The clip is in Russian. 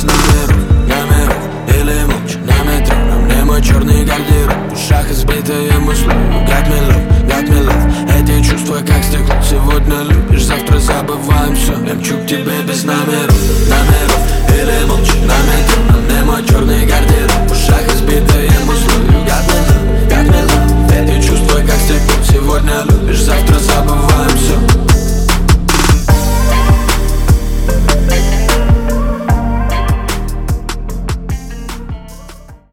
без номеров или молча на метро. На мне мой черный гардероб, в ушах избитые музлы. You got me love.